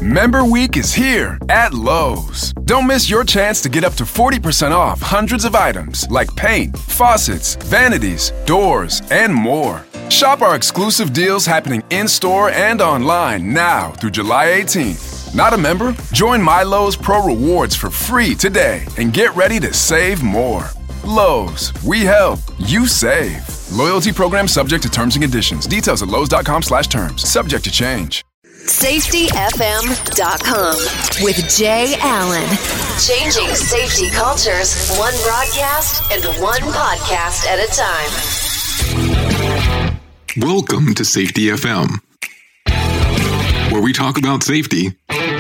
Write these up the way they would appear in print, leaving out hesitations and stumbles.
Member Week is here at Lowe's. Don't miss your chance to get up to 40% off hundreds of items like paint, faucets, vanities, doors, and more. Shop our exclusive deals happening in-store and online now through July 18th. Not a member? Join My Lowe's Pro Rewards for free today and get ready to save more. Lowe's, we help, you save. Loyalty program subject to terms and conditions. Details at lowes.com/terms. Subject to change. SafetyFM.com with Jay Allen. Changing safety cultures, one broadcast and one podcast at a time. Welcome to Safety FM, where we talk about safety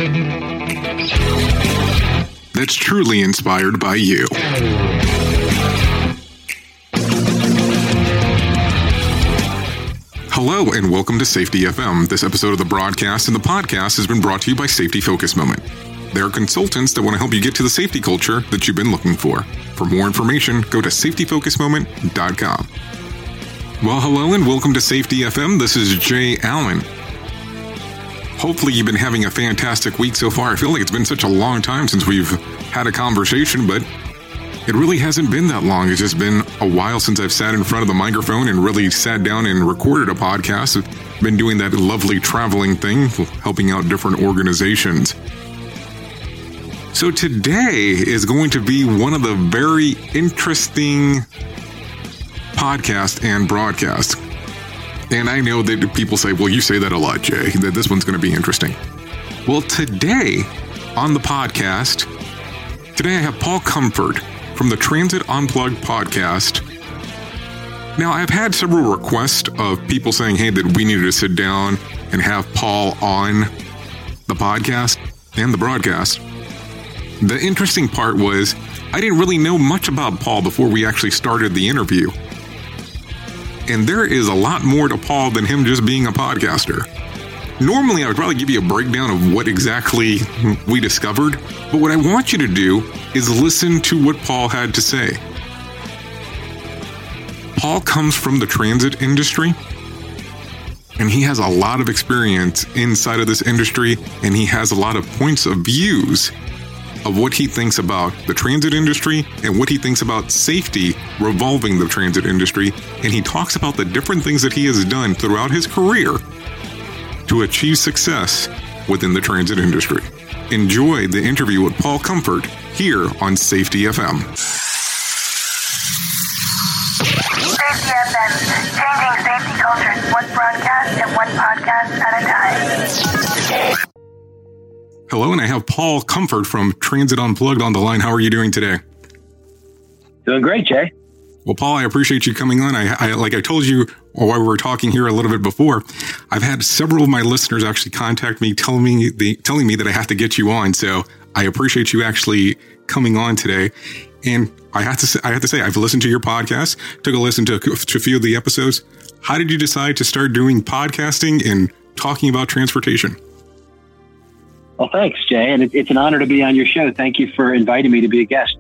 that's truly inspired by you. Hello and welcome to Safety FM. This episode of the broadcast and the podcast has been brought to you by Safety Focus Moment. They are consultants that want to help you get to the safety culture that you've been looking for. For more information, go to safetyfocusmoment.com. Well, hello and welcome to Safety FM. This is Jay Allen. Hopefully you've been having a fantastic week so far. I feel like it's been such a long time since we've had a conversation, but it really hasn't been that long. It's just been a while since I've sat in front of the microphone and really sat down and recorded a podcast. I've been doing that lovely traveling thing, helping out different organizations. So today is going to be one of the very interesting podcasts and broadcasts. And I know that people say, well, you say that a lot, Jay, that this one's going to be interesting. Well, today on the podcast, today I have Paul Comfort from the Transit Unplugged podcast. Now, I've had several requests of people saying, hey, that we needed to sit down and have Paul on the podcast and the broadcast. The interesting part was I didn't really know much about Paul before we actually started the interview. And there is a lot more to Paul than him just being a podcaster. Normally, I would probably give you a breakdown of what exactly we discovered, but what I want you to do is listen to what Paul had to say. Paul comes from the transit industry, and he has a lot of experience inside of this industry, and he has a lot of points of views of what he thinks about the transit industry and what he thinks about safety revolving the transit industry, and he talks about the different things that he has done throughout his career to achieve success within the transit industry. Enjoy the interview with Paul Comfort here on Safety FM. Safety FM, changing safety cultures, one broadcast and one podcast at a time. Hello, and I have Paul Comfort from Transit Unplugged on the line. How are you doing today? Doing great, Jay. Well, Paul, I appreciate you coming on. I like I told you while we were talking here a little bit before, I've had several of my listeners actually contact me telling me that I have to get you on. So I appreciate you actually coming on today. And I have to say, I've listened to your podcast, took a listen to a few of the episodes. How did you decide to start doing podcasting and talking about transportation? Well, thanks, Jay. And it's an honor to be on your show. Thank you for inviting me to be a guest.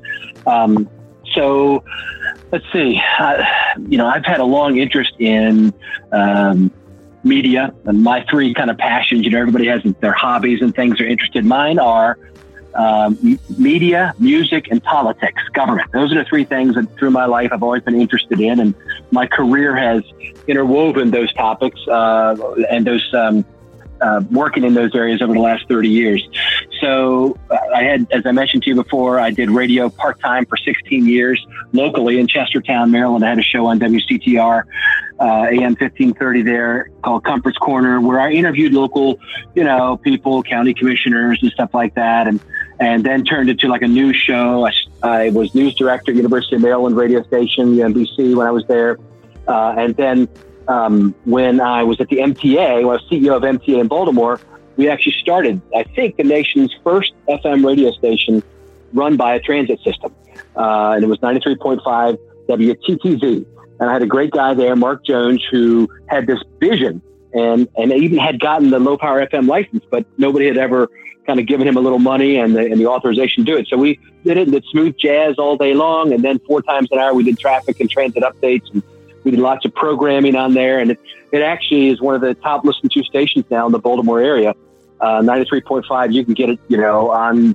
So let's see. I've had a long interest in media, and my three kind of passions. Everybody has their hobbies and things they're interested in. Mine are media, music, and politics, government. Those are the three things that through my life I've always been interested in, and my career has interwoven those topics and those working in those areas over the last 30 years. So I had, as I mentioned to you before, I did radio part-time for 16 years locally in Chestertown, Maryland. I had a show on WCTR, AM 1530 there called Comfort's Corner, where I interviewed local, people, county commissioners and stuff like that. And then turned it to like a news show. I was news director at University of Maryland radio station, UMBC, when I was there. And then when I was at the MTA, when I was CEO of MTA in Baltimore, we actually started, I think, the nation's first FM radio station run by a transit system. And it was 93.5 WTTZ. And I had a great guy there, Mark Jones, who had this vision and even had gotten the low power FM license, but nobody had ever kind of given him a little money and the authorization to do it. So we did it and did smooth jazz all day long. And then 4 times an hour, we did traffic and transit updates, and we did lots of programming on there. And it actually is one of the top listened to stations now in the Baltimore area. 93.5, you can get it, on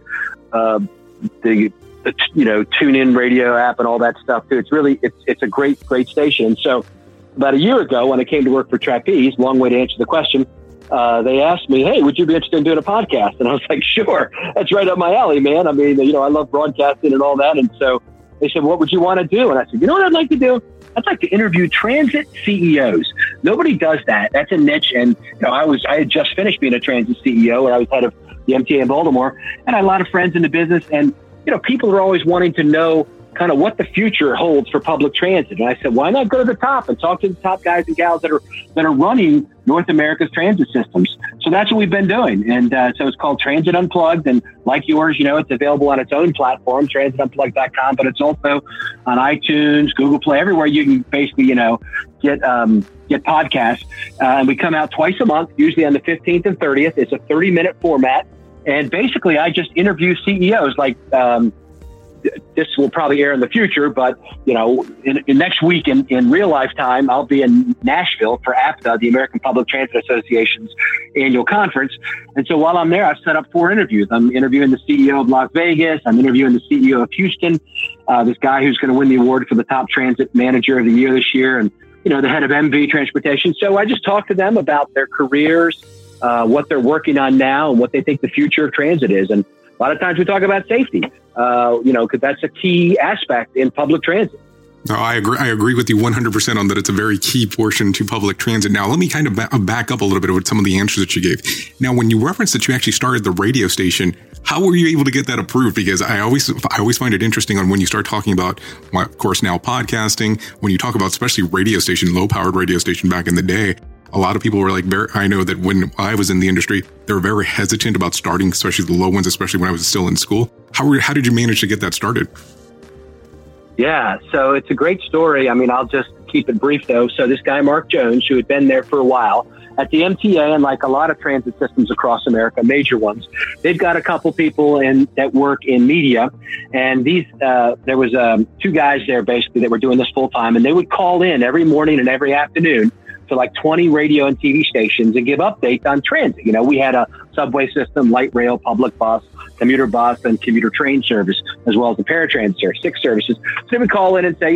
the TuneIn radio app and all that stuff too. It's really, it's a great station. So about a year ago, when I came to work for Trapeze, long way to answer the question, they asked me, hey, would you be interested in doing a podcast? And I was like, sure, that's right up my alley, man. I mean, I love broadcasting and all that. And so they said, what would you want to do? And I said, you know what I'd like to do? I'd like to interview transit CEOs. Nobody does that. That's a niche. And I had just finished being a transit CEO, and I was head of the MTA in Baltimore, and I had a lot of friends in the business. And people are always wanting to know kind of what the future holds for public transit. And I said, why not go to the top and talk to the top guys and gals that are running North America's transit systems? So that's what we've been doing. And so it's called Transit Unplugged. And like yours, it's available on its own platform, transitunplugged.com, but it's also on iTunes, Google Play, everywhere you can basically, get podcasts. And we come out twice a month, usually on the 15th and 30th. It's a 30-minute format. And basically, I just interview CEOs like this will probably air in the future, but in next week in real life time, I'll be in Nashville for APTA, the American Public Transit Association's annual conference. And so while I'm there, I've set up 4 interviews. I'm interviewing the CEO of Las Vegas. I'm interviewing the CEO of Houston, this guy who's going to win the award for the top transit manager of the year this year, and the head of MV Transportation. So I just talk to them about their careers, what they're working on now, and what they think the future of transit is. And a lot of times we talk about safety, because that's a key aspect in public transit. No, I agree with you 100% on that. It's a very key portion to public transit. Now, let me kind of back up a little bit with some of the answers that you gave. Now, when you referenced that you actually started the radio station, how were you able to get that approved? Because I always find it interesting on when you start talking about, of course, now podcasting, when you talk about especially radio station, low-powered radio station back in the day. A lot of people were like, I know that when I was in the industry, they were very hesitant about starting, especially the low ones, especially when I was still in school. How did you manage to get that started? Yeah, so it's a great story. I mean, I'll just keep it brief, though. So this guy, Mark Jones, who had been there for a while at the MTA, and like a lot of transit systems across America, major ones, they've got a couple people that work in media. And there was 2 guys there basically that were doing this full time, and they would call in every morning and every afternoon to like 20 radio and TV stations and give updates on transit. We had a subway system, light rail, public bus, commuter bus, and commuter train service, as well as the paratransit service, 6 services. So they would call in and say,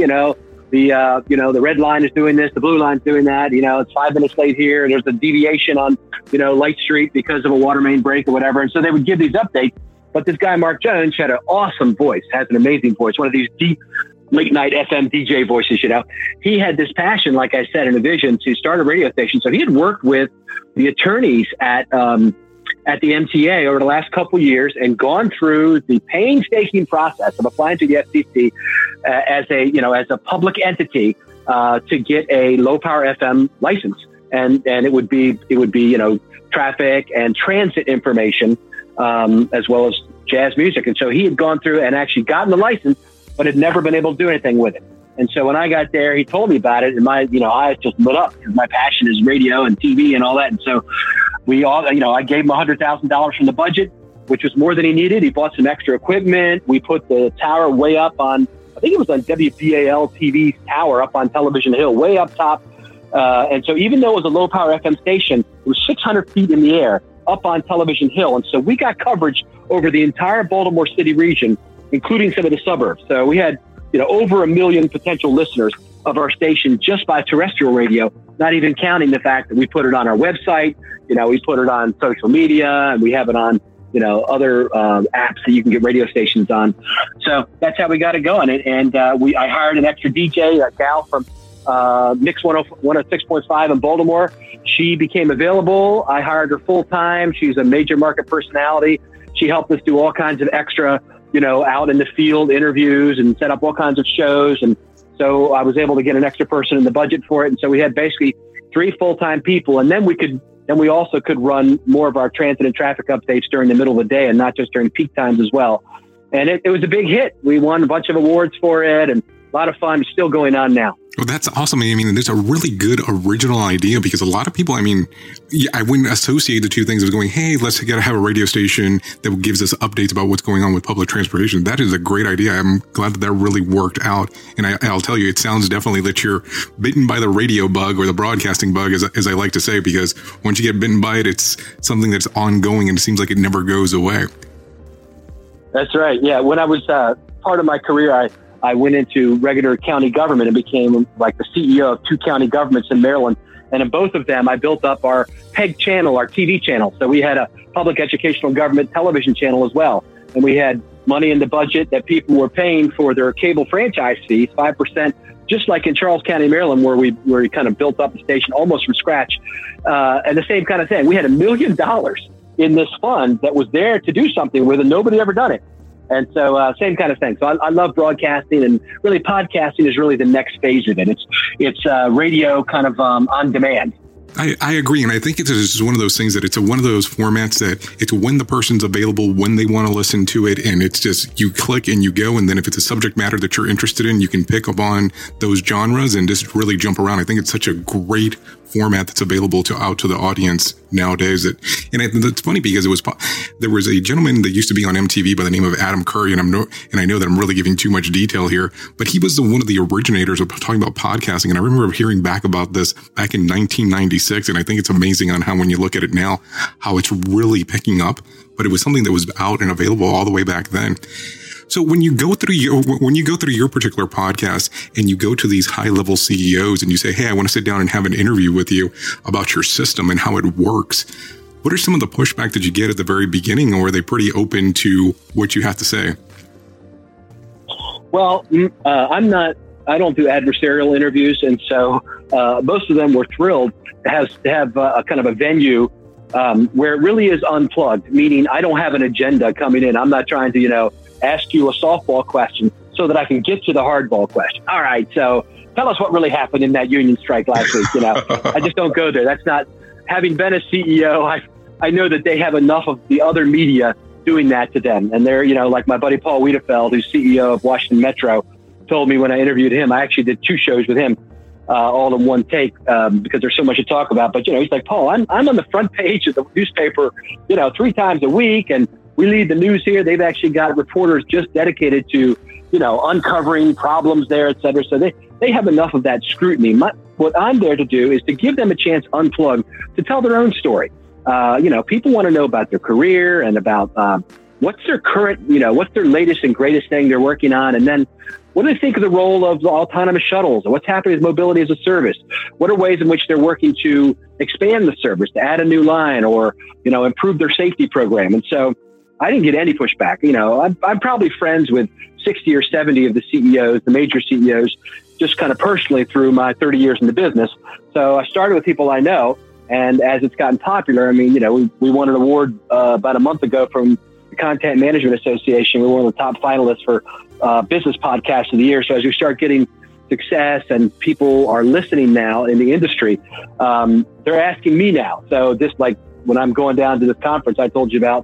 the red line is doing this, the blue line is doing that. It's 5 minutes late here. There's a deviation on, Light Street because of a water main break or whatever. And so they would give these updates. But this guy, Mark Jones, had an awesome voice, has an amazing voice, one of these deep late night FM DJ voices. He had this passion, like I said, and a vision to start a radio station. So he had worked with the attorneys at the MTA over the last couple of years and gone through the painstaking process of applying to the FCC as a public entity to get a low power FM license, and it would be traffic and transit information as well as jazz music. And so he had gone through and actually gotten the license, but had never been able to do anything with it. And so when I got there, he told me about it, and my eyes just lit up because my passion is radio and TV and all that. And so I gave him $100,000 from the budget, which was more than he needed. He bought some extra equipment. We put the tower way up on, I think it was on WBAL TV's tower up on Television Hill, way up top. And so even though it was a low power FM station, it was 600 feet in the air up on Television Hill. And so we got coverage over the entire Baltimore City region, including some of the suburbs. So we had, over 1 million potential listeners of our station just by terrestrial radio, not even counting the fact that we put it on our website, we put it on social media, and we have it on, other apps that you can get radio stations on. So that's how we got it going. And I hired an extra DJ, a gal from Mix 106.5 in Baltimore. She became available. I hired her full time. She's a major market personality. She helped us do all kinds of extra, out in the field interviews and set up all kinds of shows. And so I was able to get an extra person in the budget for it. And so we had basically 3 full-time people. And then we also could run more of our transit and traffic updates during the middle of the day and not just during peak times as well. And it was a big hit. We won a bunch of awards for it. And A lot of fun. Still going on now. Well, that's awesome. I mean, there's a really good original idea because a lot of people, I mean, I wouldn't associate the two things of going, hey, let's have a radio station that gives us updates about what's going on with public transportation. That is a great idea. I'm glad that really worked out. And I'll tell you, it sounds definitely that you're bitten by the radio bug or the broadcasting bug, as I like to say, because once you get bitten by it, it's something that's ongoing and it seems like it never goes away. That's right. Yeah. When I was part of my career, I went into regular county government and became like the CEO of 2 county governments in Maryland. And in both of them, I built up our PEG channel, our TV channel. So we had a public educational government television channel as well. And we had money in the budget that people were paying for their cable franchise fees, 5%, just like in Charles County, Maryland, where we kind of built up the station almost from scratch. And the same kind of thing. We had $1 million in this fund that was there to do something with, and nobody ever done it. And so same kind of thing. So I love broadcasting, and really podcasting is really the next phase of it. It's radio kind of on demand. I agree. And I think it's one of those things that it's one of those formats that it's when the person's available, when they want to listen to it. And it's just you click and you go. And then if it's a subject matter that you're interested in, you can pick up on those genres and just really jump around. I think it's such a great format that's available out to the audience nowadays. And it's funny because there was a gentleman that used to be on MTV by the name of Adam Curry, and I know that I'm really giving too much detail here, but he was one of the originators of talking about podcasting. And I remember hearing back about this back in 1996, and I think it's amazing on how when you look at it now, how it's really picking up. But it was something that was out and available all the way back then. So when you go through your particular podcast and you go to these high level CEOs and you say, hey, I want to sit down and have an interview with you about your system and how it works, what are some of the pushback that you get at the very beginning, or are they pretty open to what you have to say? Well, I don't do adversarial interviews. And so most of them were thrilled to have a kind of a venue where it really is unplugged, meaning I don't have an agenda coming in. I'm not trying to, ask you a softball question so that I can get to the hardball question. All right, so tell us what really happened in that union strike last week. I just don't go there. That's not, having been a CEO, I know that they have enough of the other media doing that to them. And they're, like my buddy Paul Wiedefeld, who's CEO of Washington Metro, told me when I interviewed him, I actually did 2 shows with him all in one take because there's so much to talk about. But, he's like, Paul, I'm on the front page of the newspaper, 3 times a week, and we lead the news here. They've actually got reporters just dedicated to, uncovering problems there, et cetera. So they have enough of that scrutiny. What I'm there to do is to give them a chance unplugged to tell their own story. People want to know about their career and about what's their current, what's their latest and greatest thing they're working on. And then what do they think of the role of the autonomous shuttles? What's happening with mobility as a service? What are ways in which they're working to expand the service, to add a new line or, improve their safety program? And so I didn't get any pushback. I'm probably friends with 60 or 70 of the CEOs, the major CEOs, just kind of personally through my 30 years in the business. So I started with people I know. And as it's gotten popular, we won an award about a month ago from the Content Management Association. We were one of the top finalists for Business Podcast of the Year. So as we start getting success and people are listening now in the industry, they're asking me now. So just like when I'm going down to this conference I told you about,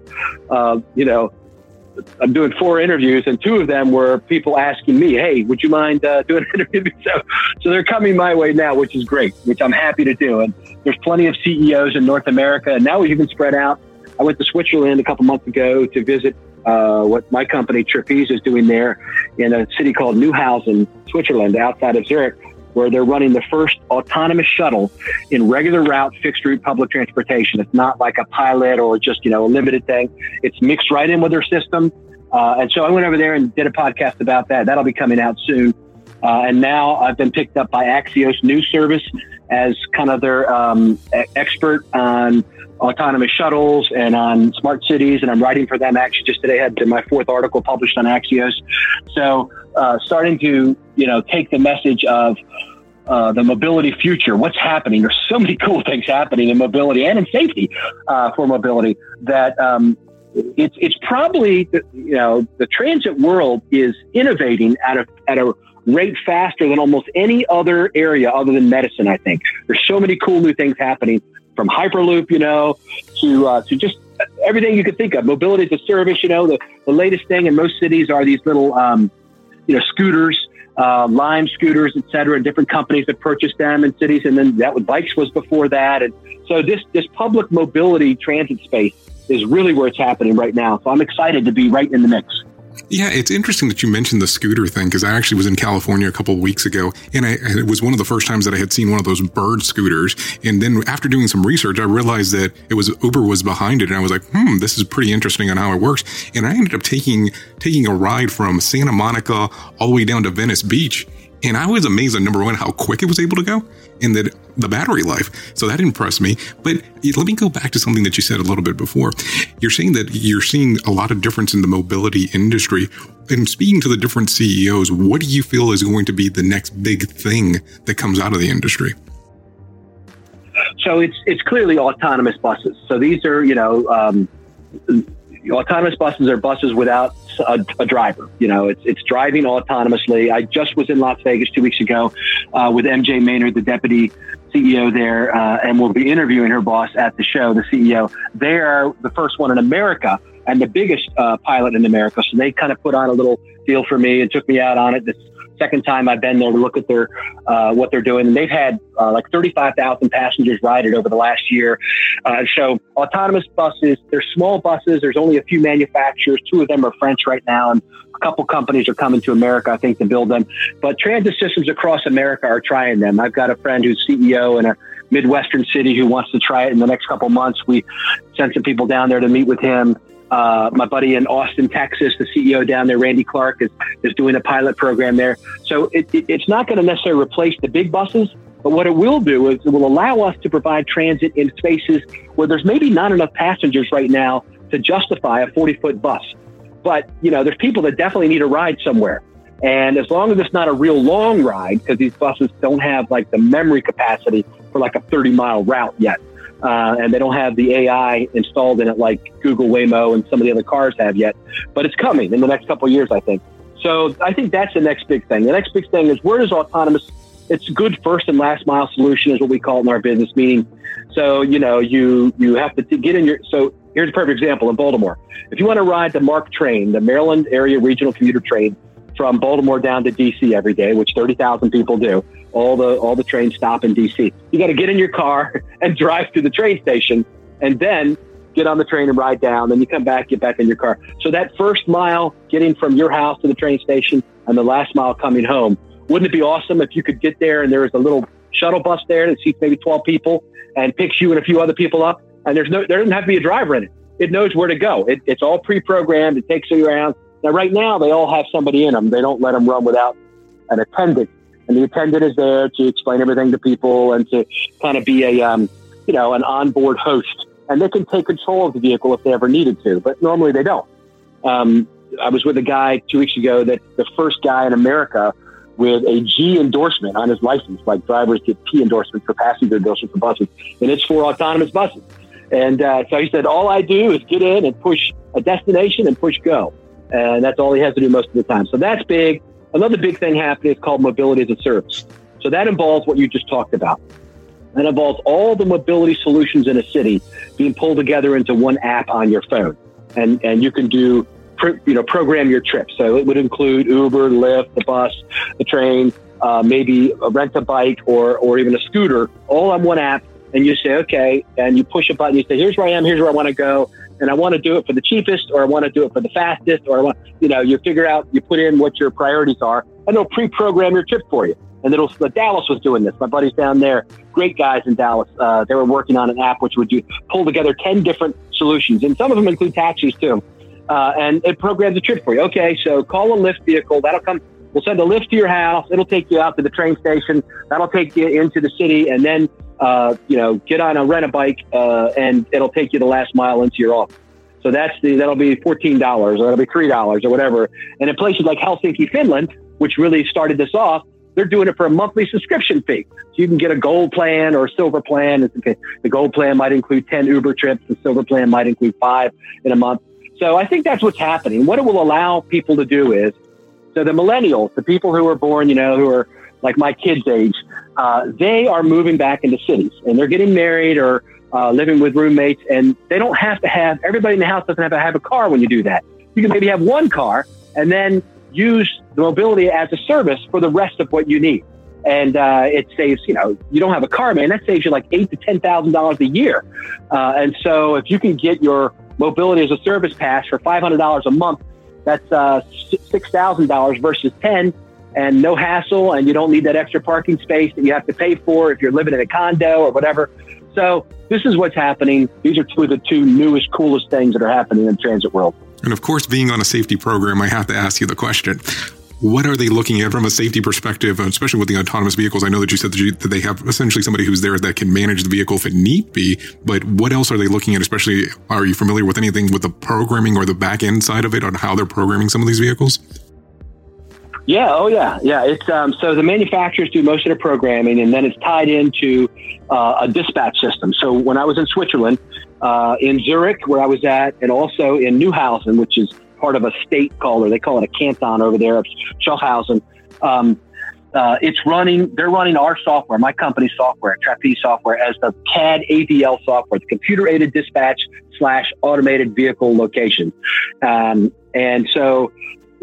I'm doing 4 interviews, and 2 of them were people asking me, hey, would you mind doing an interview? So they're coming my way now, which is great, which I'm happy to do. And there's plenty of CEOs in North America, and now we can spread out. I went to Switzerland a couple months ago to visit what my company Trapeze is doing there in a city called Neuhausen, Switzerland, outside of Zurich, where they're running the first autonomous shuttle in regular route, fixed route public transportation. It's not like a pilot or just, a limited thing. It's mixed right in with their system. And so I went over there and did a podcast about that. That'll be coming out soon. And now I've been picked up by Axios News Service as kind of their expert on autonomous shuttles and on smart cities. And I'm writing for them. Actually, just today I had my 4th article published on Axios. So starting to, take the message of the mobility future. What's happening? There's so many cool things happening in mobility and in safety for mobility that it's probably, the transit world is innovating at a rate faster than almost any other area other than medicine, I think. There's so many cool new things happening, from Hyperloop, to just everything you could think of. Mobility as a service, the latest thing in most cities are these little, scooters Lime scooters, et cetera, and different companies that purchased them in cities. And then that with bikes was before that. And so this public mobility transit space is really where it's happening right now. So I'm excited to be right in the mix. Yeah, it's interesting that you mentioned the scooter thing, because I actually was in California a couple of weeks ago, and it was one of the first times that I had seen one of those bird scooters. And then after doing some research, I realized that Uber was behind it, and I was like, this is pretty interesting on how it works. And I ended up taking a ride from Santa Monica all the way down to Venice Beach. And I was amazed at, number one, how quick it was able to go, and that the battery life. So that impressed me. But let me go back to something that you said a little bit before. You're saying that you're seeing a lot of difference in the mobility industry. And speaking to the different CEOs, what do you feel is going to be the next big thing that comes out of the industry? So it's clearly autonomous buses. So these are, autonomous buses are buses without a driver. It's driving autonomously. I just was in Las Vegas 2 weeks ago with MJ Maynard, the deputy CEO there, and we'll be interviewing her boss at the show, the CEO. They are the first one in America and the biggest pilot in America. So they kind of put on a little deal for me and took me out on it. This second time I've been there to look at their what they're doing. And they've had like 35,000 passengers ride it over the last year. So autonomous buses, they're small buses. There's only a few manufacturers. 2 of them are French right now. And a couple companies are coming to America, I think, to build them. But transit systems across America are trying them. I've got a friend who's CEO in a Midwestern city who wants to try it in the next couple months. We sent some people down there to meet with him. My buddy in Austin, Texas, the CEO down there, Randy Clark, is doing a pilot program there. So it's not going to necessarily replace the big buses, but what it will do is it will allow us to provide transit in spaces where there's maybe not enough passengers right now to justify a 40-foot bus. But, there's people that definitely need a ride somewhere. And as long as it's not a real long ride, because these buses don't have like the memory capacity for like a 30-mile route yet. And they don't have the AI installed in it like Google Waymo and some of the other cars have yet. But it's coming in the next couple of years, I think. So I think that's the next big thing. The next big thing is, where does autonomous, it's good first and last mile solution is what we call it in our business, meaning, so, you have to get in so here's a perfect example in Baltimore. If you want to ride the MARC train, the Maryland Area Regional Commuter Train, from Baltimore down to DC every day, which 30,000 people do. All the trains stop in DC. You got to get in your car and drive to the train station, and then get on the train and ride down. Then you come back, get back in your car. So that first mile, getting from your house to the train station, and the last mile coming home, wouldn't it be awesome if you could get there and there was a little shuttle bus there that seats maybe 12 people and picks you and a few other people up, and there doesn't have to be a driver in it. It knows where to go. It's all pre-programmed. It takes you around. Now, right now, they all have somebody in them. They don't let them run without an attendant. And the attendant is there to explain everything to people and to kind of be an onboard host. And they can take control of the vehicle if they ever needed to, but normally they don't. I was with a guy 2 weeks ago that the first guy in America with a G endorsement on his license, like drivers get P endorsement for passenger endorsement for buses, and it's for autonomous buses. And so he said, all I do is get in and push a destination and push go. And that's all he has to do most of the time. So that's big. Another big thing happening is called mobility as a service. So that involves what you just talked about. That involves all the mobility solutions in a city being pulled together into one app on your phone. And you can program your trip. So it would include Uber, Lyft, the bus, the train, maybe rent a bike or even a scooter, all on one app. And you say, okay, and you push a button. You say, here's where I am. Here's where I want to go. And I want to do it for the cheapest, or I want to do it for the fastest, or you figure out, you put in what your priorities are, and it'll pre-program your trip for you. And Dallas was doing this. My buddies down there, great guys in Dallas. They were working on an app which would pull together 10 different solutions, and some of them include taxis too. And it programs a trip for you. Okay, so call a Lyft vehicle. That'll come. We'll send a Lyft to your house. It'll take you out to the train station. That'll take you into the city, and then get on rent a bike, and it'll take you the last mile into your office. So that'll be $14, or that'll be $3 or whatever. And in places like Helsinki, Finland, which really started this off, they're doing it for a monthly subscription fee. So you can get a gold plan or a silver plan. The gold plan might include 10 Uber trips. The silver plan might include 5 in a month. So I think that's what's happening. What it will allow people to do is, so the millennials, the people who are born, who are like my kids' age, they are moving back into cities, and they're getting married or living with roommates, and they don't have to have, everybody in the house doesn't have to have a car when you do that. You can maybe have one car, and then use the mobility as a service for the rest of what you need. And it saves, you don't have a car, man, that saves you like $8,000 to $10,000 a year. And so if you can get your mobility as a service pass for $500 a month, that's $6,000 versus $10,000, and no hassle, and you don't need that extra parking space that you have to pay for if you're living in a condo or whatever. So this is what's happening. These are two of the newest, coolest things that are happening in the transit world. And of course, being on a safety program, I have to ask you the question. What are they looking at from a safety perspective, especially with the autonomous vehicles? I know that you said that they have essentially somebody who's there that can manage the vehicle if it need be, but what else are they looking at? Especially, are you familiar with anything with the programming or the back end side of it on how they're programming some of these vehicles? Yeah. Oh, yeah. Yeah. It's so the manufacturers do most of the programming, and then it's tied into a dispatch system. So when I was in Switzerland, in Zurich, where I was at, and also in Neuhausen, which is part of a state called, or they call it a canton over there of Schaffhausen. They're running our software, my company's software, Trapeze software, as the CAD AVL software, the computer aided dispatch / automated vehicle location. And so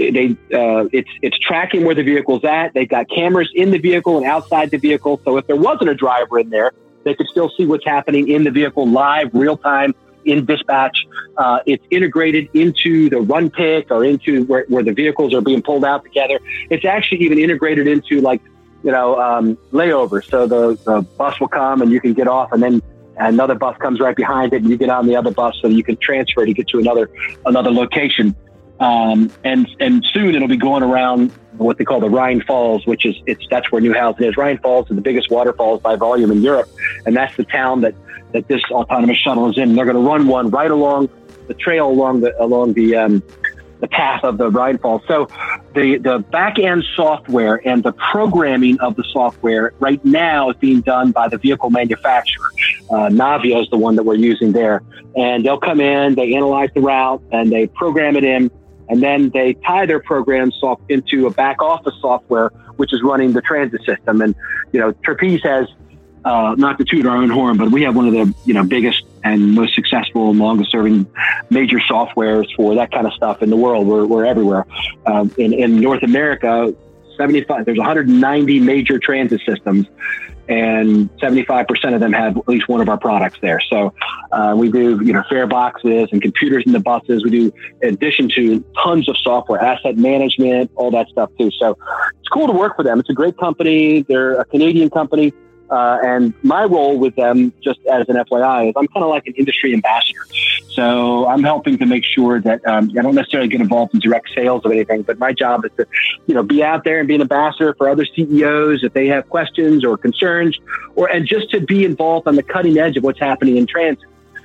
it's tracking where the vehicle's at. They've got cameras in the vehicle and outside the vehicle. So if there wasn't a driver in there, they could still see what's happening in the vehicle live, real time, in dispatch. It's integrated into the run pick or into where the vehicles are being pulled out together. It's actually even integrated into layovers. So the bus will come and you can get off, and then another bus comes right behind it and you get on the other bus so you can transfer to get to another location. And soon it'll be going around what they call the Rhine Falls, which that's where Neuhausen is. Rhine Falls is the biggest waterfalls by volume in Europe. And that's the town that this autonomous shuttle is in. They're going to run one right along the trail along the path of the Rhine Falls. So the back end software and the programming of the software right now is being done by the vehicle manufacturer. Navia is the one that we're using there. And they'll come in, they analyze the route, and they program it in. And then they tie their programs into a back office software, which is running the transit system. And, Trapeze has, not to toot our own horn, but we have one of the, biggest and most successful and longest serving major softwares for that kind of stuff in the world. We're everywhere. In North America, there's 190 major transit systems, and 75% of them have at least one of our products there. So we do, fare boxes and computers in the buses. We do, in addition to tons of software, asset management, all that stuff too. So it's cool to work for them. It's a great company. They're a Canadian company. And my role with them, just as an FYI, is I'm kind of like an industry ambassador. So I'm helping to make sure that I don't necessarily get involved in direct sales of anything, but my job is to, be out there and be an ambassador for other CEOs if they have questions or concerns, and just to be involved on the cutting edge of what's happening in transit.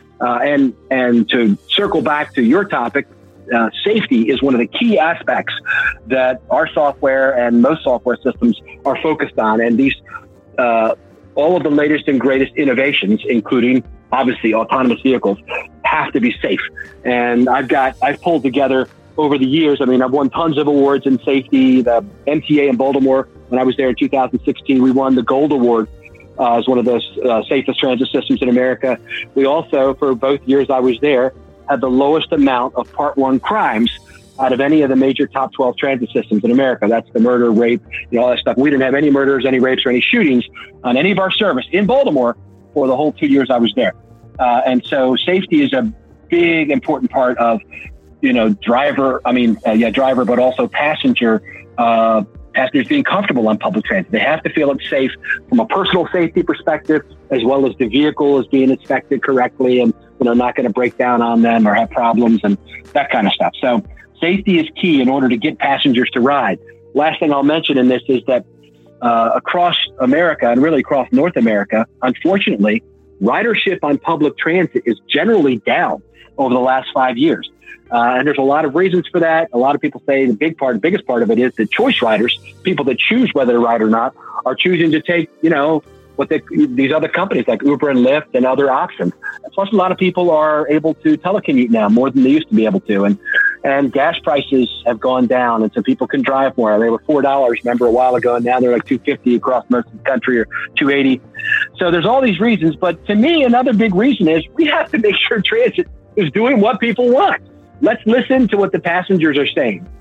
And to circle back to your topic, safety is one of the key aspects that our software and most software systems are focused on. And these, all of the latest and greatest innovations, including obviously autonomous vehicles, have to be safe. And I've pulled together over the years. I've won tons of awards in safety. The MTA in Baltimore, when I was there in 2016, we won the Gold Award as one of the safest transit systems in America. We also, for both years I was there, had the lowest amount of Part 1 crimes out of any of the major top 12 transit systems in America. That's the murder, rape, all that stuff. We didn't have any murders, any rapes, or any shootings on any of our service in Baltimore for the whole 2 years I was there. And so safety is a big, important part of, driver, but also passengers being comfortable on public transit. They have to feel it's safe from a personal safety perspective, as well as the vehicle is being inspected correctly and, not going to break down on them or have problems and that kind of stuff. So safety is key in order to get passengers to ride. Last thing I'll mention in this is that across America and really across North America, unfortunately, ridership on public transit is generally down over the last 5 years. And there's a lot of reasons for that. A lot of people say the biggest part of it is that choice riders, people that choose whether to ride or not, are choosing to take, these other companies like Uber and Lyft and other options. Plus, a lot of people are able to telecommute now more than they used to be able to. And gas prices have gone down, and so people can drive more. They were $4, remember, a while ago, and now they're like $2.50 across most of the country, or $2.80. So there's all these reasons. But to me, another big reason is we have to make sure transit is doing what people want. Let's listen to what the passengers are saying.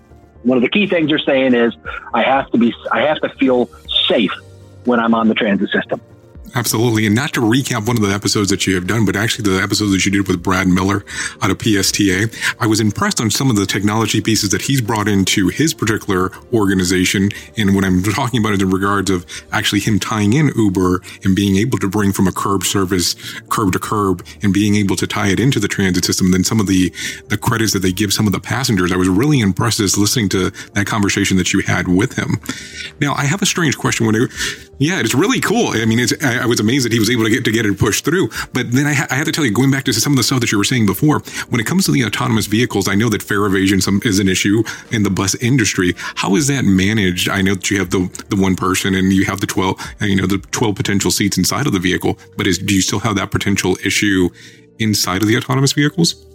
One of the key things they're saying is I have to feel safe when I'm on the transit system. Absolutely. And not to recap one of the episodes that you have done, but actually the episodes that you did with Brad Miller out of PSTA, I was impressed on some of the technology pieces that he's brought into his particular organization. And what I'm talking about is in regards of actually him tying in Uber and being able to bring from a curb service, curb to curb, and being able to tie it into the transit system. And then some of the credits that they give some of the passengers. I was really impressed as listening to that conversation that you had with him. Now, I have a strange question. It's really cool. I mean, I was amazed that he was able to get it pushed through. But then I had to tell you, going back to some of the stuff that you were saying before, when it comes to the autonomous vehicles, I know that fare evasion is an issue in the bus industry. How is that managed? I know that you have the one person and you have the 12 potential seats inside of the vehicle, but do you still have that potential issue inside of the autonomous vehicles?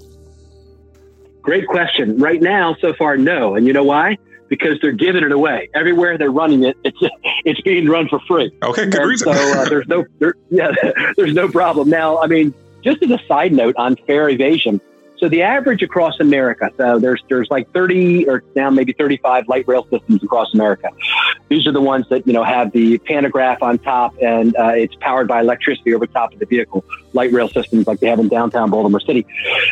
Great question. Right now, so far, no. And you know why? Because they're giving it away everywhere they're running it. It's being run for free. Okay, good reason. So there's no problem. Now, I mean, just as a side note on fare evasion. So the average across America, so there's like 30 or now maybe 35 light rail systems across America. These are the ones that, have the pantograph on top and it's powered by electricity over top of the vehicle. Light rail systems like they have in downtown Baltimore City.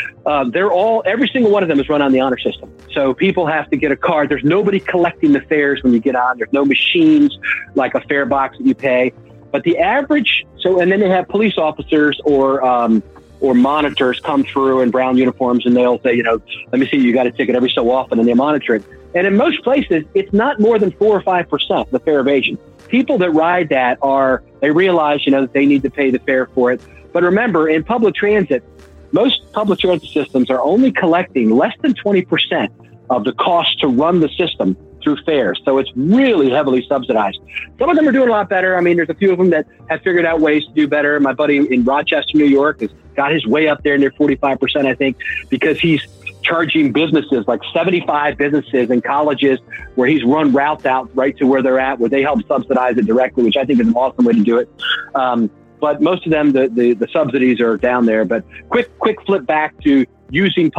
Every single one of them is run on the honor system. So people have to get a card. There's nobody collecting the fares when you get on. There's no machines like a fare box that you pay. But the average, and then they have police officers or monitors come through in brown uniforms and they'll say, let me see, you got a ticket every so often, and they monitor it. And in most places, it's not more than 4 or 5% the fare evasion. People that ride that they realize, that they need to pay the fare for it. But remember, in public transit, most public transit systems are only collecting less than 20% of the cost to run the system through fares. So it's really heavily subsidized. Some of them are doing a lot better. I mean, there's a few of them that have figured out ways to do better. My buddy in Rochester, New York has got his way up there near 45%, I think, because he's charging businesses, like 75 businesses and colleges where he's run routes out right to where they're at, where they help subsidize it directly, which I think is an awesome way to do it. But most of them, the subsidies are down there. But quick flip back to using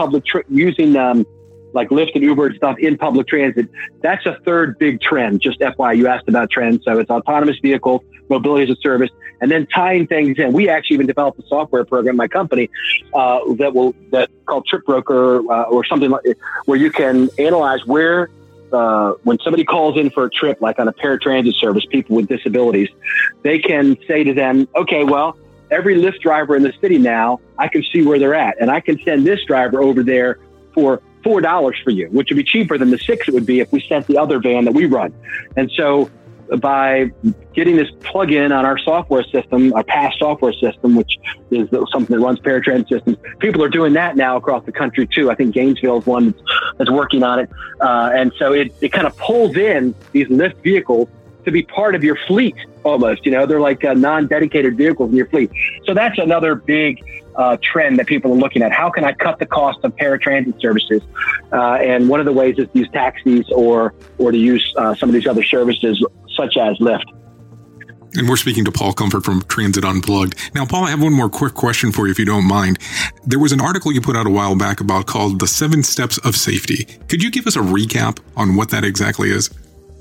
like Lyft and Uber and stuff in public transit. That's a third big trend. Just FYI, you asked about trends. So it's autonomous vehicles, mobility as a service, and then tying things in. We actually even developed a software program in my company that's called Trip Broker or something like it, where you can analyze where when somebody calls in for a trip, like on a paratransit service, people with disabilities, they can say to them, okay, well, every Lyft driver in the city now, I can see where they're at, and I can send this driver over there for $4 for you, which would be cheaper than the $6 it would be if we sent the other van that we run. And so by getting this plug-in on our software system, our PASS software system, which is something that runs paratransit systems, people are doing that now across the country too. I think Gainesville is one that's working on it. And so it kind of pulls in these Lyft vehicles to be part of your fleet almost. They're like non-dedicated vehicles in your fleet. So that's another big trend that people are looking at. How can I cut the cost of paratransit services? And one of the ways is to use taxis or to use some of these other services such as Lyft. And we're speaking to Paul Comfort from Transit Unplugged. Now, Paul, I have one more quick question for you, if you don't mind. There was an article you put out a while back called The 7 Steps of Safety. Could you give us a recap on what that exactly is?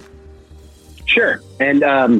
Sure. And, I'm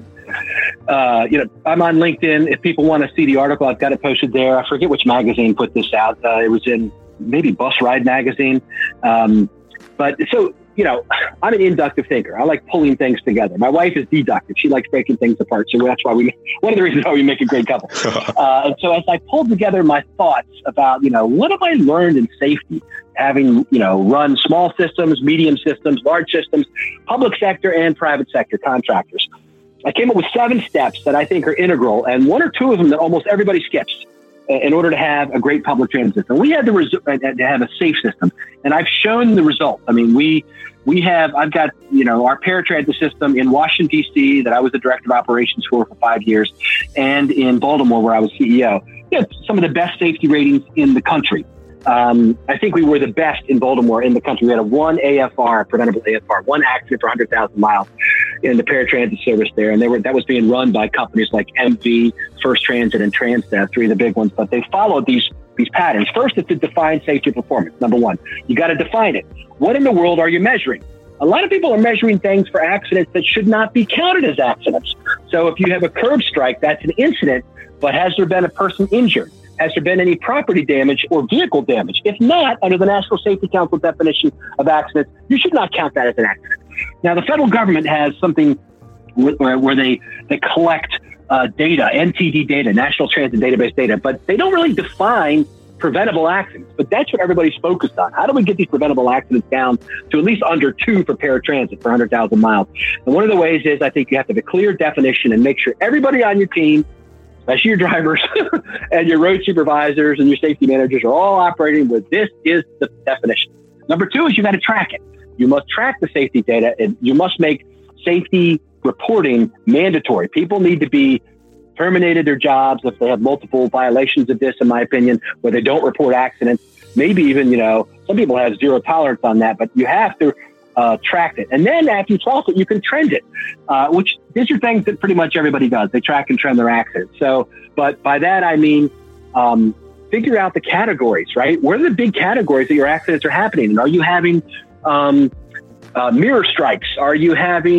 on LinkedIn. If people want to see the article, I've got it posted there. I forget which magazine put this out. It was in maybe Bus Ride magazine. But so, I'm an inductive thinker. I like pulling things together. My wife is deductive. She likes breaking things apart. So that's why one of the reasons why we make a great couple. And so as I pulled together my thoughts about, what have I learned in safety, having, run small systems, medium systems, large systems, public sector and private sector contractors, I came up with 7 steps that I think are integral, and 1 or 2 of them that almost everybody skips in order to have a great public transit system. We had to have a safe system, and I've shown the result. I mean, I've got, our paratransit system in Washington, D.C. that I was the director of operations for 5 years, and in Baltimore where I was CEO. Some of the best safety ratings in the country. I think we were the best in Baltimore in the country. We had a 1 AFR, preventable AFR, 1 accident for 100,000 miles in the paratransit service there. And that was being run by companies like MV, First Transit, and Transdev, 3 of the big ones. But they followed these patterns. First, it's to define safety performance. Number 1, you got to define it. What in the world are you measuring? a lot of people are measuring things for accidents that should not be counted as accidents. So if you have a curb strike, that's an incident, but has there been a person injured? Has there been any property damage or vehicle damage? If not, under the National Safety Council definition of accidents, you should not count that as an accident. Now, the federal government has something where they collect data, NTD data, National Transit Database data, but they don't really define preventable accidents. But that's what everybody's focused on. How do we get these preventable accidents down to at least under 2 for paratransit for 100,000 miles? And one of the ways is I think you have to have a clear definition and make sure everybody on your team, especially your drivers and your road supervisors and your safety managers, are all operating with this is the definition. Number 2 is you got to track it. You must track the safety data, and you must make safety reporting mandatory. People need to be terminated their jobs if they have multiple violations of this, in my opinion, where they don't report accidents. Maybe even, some people have zero tolerance on that, but you have to track it. And then after you track it, you can trend it, which these are things that pretty much everybody does. They track and trend their accidents. So, but by that, I mean, figure out the categories, right? What are the big categories that your accidents are happening? And are you having mirror strikes? Are your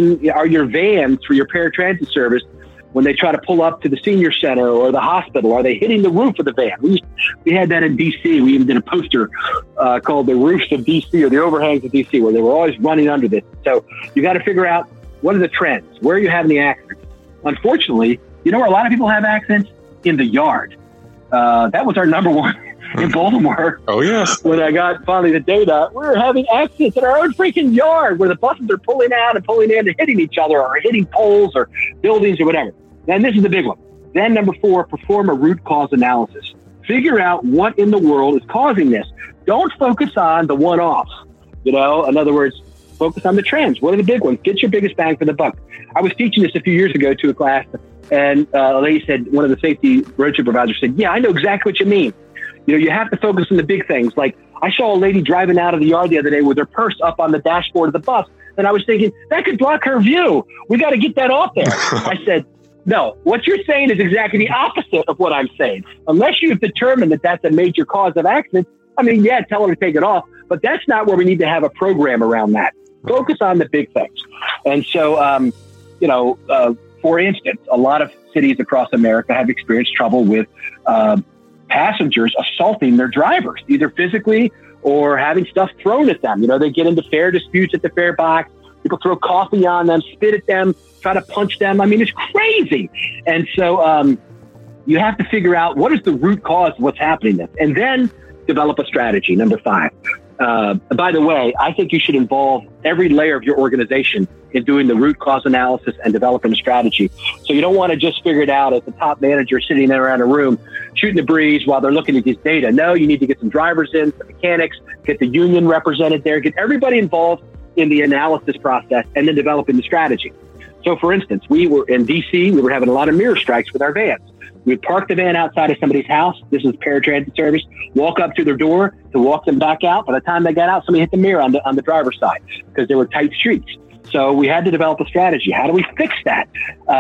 vans for your paratransit service, when they try to pull up to the senior center or the hospital, are they hitting the roof of the van? We had that in D.C. We even did a poster called The Roofs of D.C. or The Overhangs of D.C., where they were always running under this. So you got to figure out, what are the trends? Where are you having the accidents? Unfortunately, you know where a lot of people have accidents? In the yard. That was our number one in Baltimore. Oh, yes. When I got finally the data, we were having accidents in our own freaking yard where the buses are pulling out and pulling in and hitting each other or hitting poles or buildings or whatever. And this is the big one. Then number 4, perform a root cause analysis. Figure out what in the world is causing this. Don't focus on the one-offs. In other words, focus on the trends. What are the big ones? Get your biggest bang for the buck. I was teaching this a few years ago to a class, and a lady said, one of the safety road supervisors said, yeah, I know exactly what you mean. You have to focus on the big things. Like, I saw a lady driving out of the yard the other day with her purse up on the dashboard of the bus, and I was thinking, that could block her view. We got to get that off there. I said, no, what you're saying is exactly the opposite of what I'm saying. Unless you've determined that that's a major cause of accident, yeah, tell her to take it off, but that's not where we need to have a program around that. Focus on the big things. And so, for instance, a lot of cities across America have experienced trouble with passengers assaulting their drivers, either physically or having stuff thrown at them. They get into fare disputes at the fare box. People throw coffee on them, spit at them, try to punch them. It's crazy. And so you have to figure out what is the root cause of what's happening, and then develop a strategy. Number 5. By the way, I think you should involve every layer of your organization in doing the root cause analysis and developing a strategy. So you don't want to just figure it out as the top manager sitting there around a room shooting the breeze while they're looking at these data. No, you need to get some drivers in, some mechanics, get the union represented there, get everybody involved in the analysis process, and then developing the strategy. So for instance, we were in DC, we were having a lot of mirror strikes with our vans. We would park the van outside of somebody's house. This is paratransit service. Walk up to their door to walk them back out. By the time they got out, somebody hit the mirror on the driver's side because they were tight streets. So we had to develop a strategy. How do we fix that?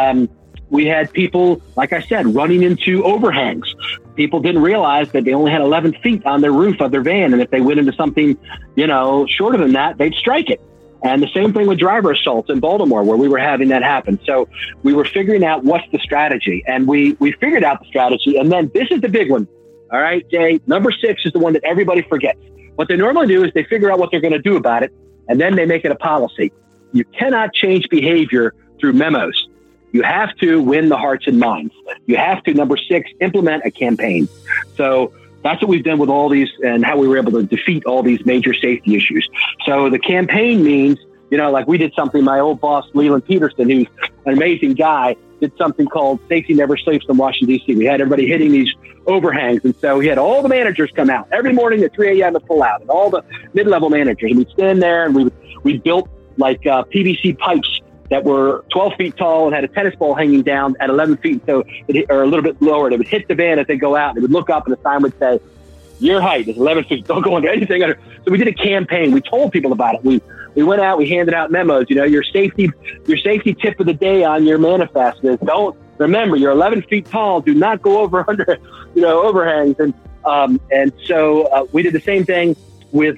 We had people, like I said, running into overhangs. People didn't realize that they only had 11 feet on their roof of their van. And if they went into something, shorter than that, they'd strike it. And the same thing with driver assaults in Baltimore, where we were having that happen. So we were figuring out what's the strategy. And we figured out the strategy. And then this is the big one. All right, Jay, number 6 is the one that everybody forgets. What they normally do is they figure out what they're going to do about it, and then they make it a policy. You cannot change behavior through memos. You have to win the hearts and minds. You have to, number 6, implement a campaign. So that's what we've done with all these and how we were able to defeat all these major safety issues. So the campaign means, like we did something, my old boss, Leland Peterson, who's an amazing guy, did something called Safety Never Sleeps in Washington, D.C. We had everybody hitting these overhangs. And so we had all the managers come out every morning at 3 a.m. to pull out, and all the mid-level managers. And we'd stand there and we built like PVC pipes that were 12 feet tall and had a tennis ball hanging down at 11 feet, or a little bit lower. And it would hit the van as they go out. And it would look up and the sign would say, your height is 11 feet. Don't go under anything under. So we did a campaign. We told people about it. We went out, we handed out memos. Your safety tip of the day on your manifest is remember, you're 11 feet tall. Do not go over under, overhangs. And so we did the same thing with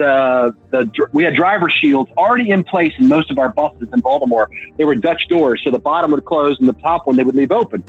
we had driver shields already in place in most of our buses in Baltimore. They were Dutch doors, so the bottom would close and the top one they would leave open.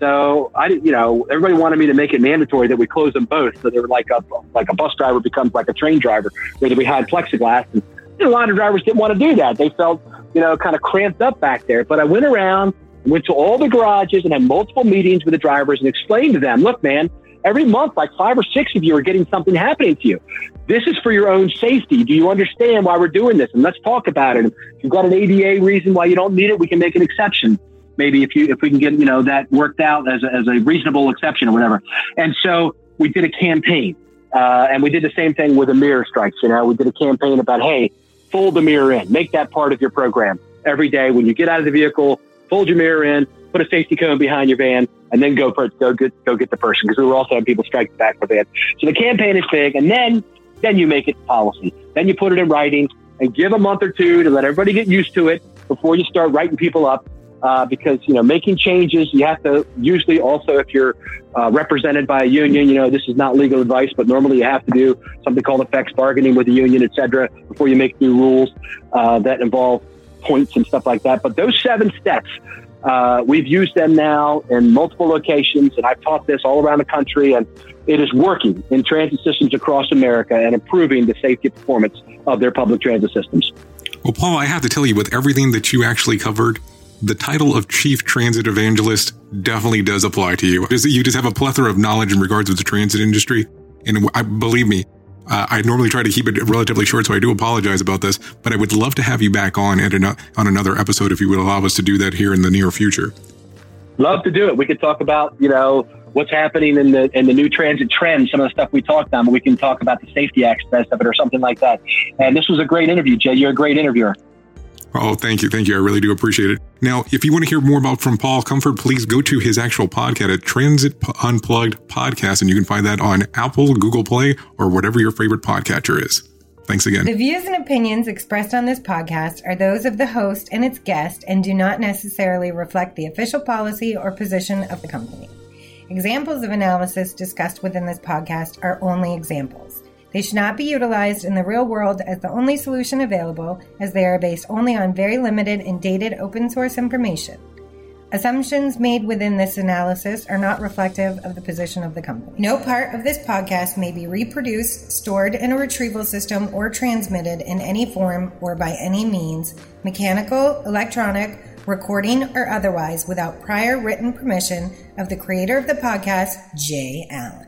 So I didn't, everybody wanted me to make it mandatory that we close them both. So they were like a bus driver becomes like a train driver, where we had plexiglass. And a lot of drivers didn't want to do that. They felt, kind of cramped up back there. But I went around, went to all the garages and had multiple meetings with the drivers and explained to them, look, man, every month, like 5 or 6 of you are getting something happening to you. This is for your own safety. Do you understand why we're doing this? And let's talk about it. If you've got an ADA reason why you don't need it, we can make an exception. Maybe if we can get, that worked out as a reasonable exception or whatever. And so we did a campaign, and we did the same thing with the mirror strikes. We did a campaign about, hey, fold the mirror in, make that part of your program every day. When you get out of the vehicle, fold your mirror in, put a safety cone behind your van, and then go get the person. Because we were also having people strike the back of the van. So the campaign is big, and then you make it policy. Then you put it in writing and give a month or two to let everybody get used to it before you start writing people up. Because, making changes, you have to usually also, if you're represented by a union, this is not legal advice, but normally you have to do something called effects bargaining with the union, et cetera, before you make new rules that involve points and stuff like that. But those 7 steps, we've used them now in multiple locations, and I've taught this all around the country, and it is working in transit systems across America and improving the safety performance of their public transit systems. Well, Paul, I have to tell you, with everything that you actually covered, the title of Chief Transit Evangelist definitely does apply to you. You just have a plethora of knowledge in regards to the transit industry. And believe me, I normally try to keep it relatively short, so I do apologize about this. But I would love to have you back on another episode if you would allow us to do that here in the near future. Love to do it. We could talk about, what's happening in the new transit trends, some of the stuff we talked on, but we can talk about the safety aspect of it or something like that. And this was a great interview, Jay. You're a great interviewer. Oh, thank you. Thank you. I really do appreciate it. Now, if you want to hear more from Paul Comfort, please go to his actual podcast at Transit Unplugged Podcast, and you can find that on Apple, Google Play, or whatever your favorite podcatcher is. Thanks again. The views and opinions expressed on this podcast are those of the host and its guest and do not necessarily reflect the official policy or position of the company. Examples of analysis discussed within this podcast are only examples. They should not be utilized in the real world as the only solution available, as they are based only on very limited and dated open source information. Assumptions made within this analysis are not reflective of the position of the company. No part of this podcast may be reproduced, stored in a retrieval system, or transmitted in any form or by any means, mechanical, electronic, recording, or otherwise, without prior written permission of the creator of the podcast, Jay Allen.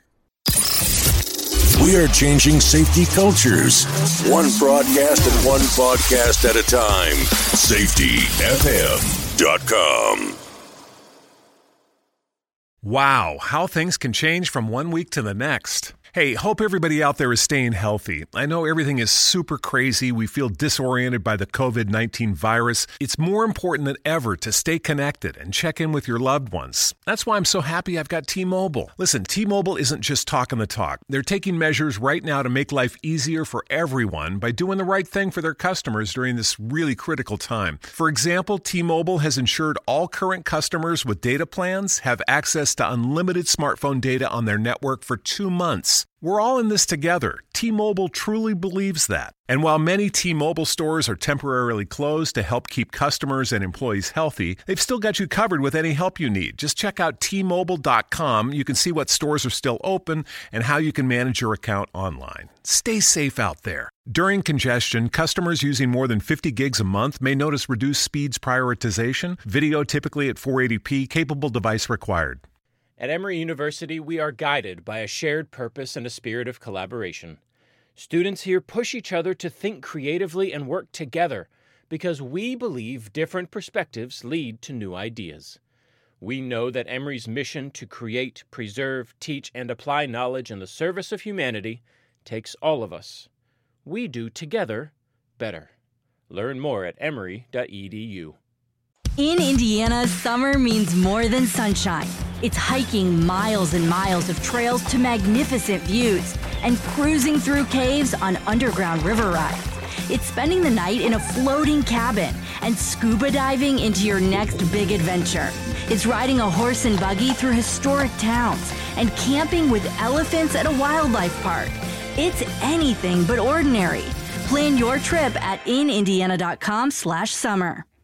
We are changing safety cultures, one broadcast and one podcast at a time. SafetyFM.com. Wow, how things can change from one week to the next. Hey, hope everybody out there is staying healthy. I know everything is super crazy. We feel disoriented by the COVID-19 virus. It's more important than ever to stay connected and check in with your loved ones. That's why I'm so happy I've got T-Mobile. Listen, T-Mobile isn't just talking the talk. They're taking measures right now to make life easier for everyone by doing the right thing for their customers during this really critical time. For example, T-Mobile has ensured all current customers with data plans have access to unlimited smartphone data on their network for 2 months. We're all in this together. T-Mobile truly believes that. And while many T-Mobile stores are temporarily closed to help keep customers and employees healthy, they've still got you covered with any help you need. Just check out T-Mobile.com. You can see what stores are still open and how you can manage your account online. Stay safe out there. During congestion, customers using more than 50 gigs a month may notice reduced speeds prioritization, video typically at 480p, capable device required. At Emory University, we are guided by a shared purpose and a spirit of collaboration. Students here push each other to think creatively and work together because we believe different perspectives lead to new ideas. We know that Emory's mission to create, preserve, teach, and apply knowledge in the service of humanity takes all of us. We do together better. Learn more at emory.edu. In Indiana, summer means more than sunshine. It's hiking miles and miles of trails to magnificent views and cruising through caves on underground river rides. It's spending the night in a floating cabin and scuba diving into your next big adventure. It's riding a horse and buggy through historic towns and camping with elephants at a wildlife park. It's anything but ordinary. Plan your trip at inindiana.com/summer.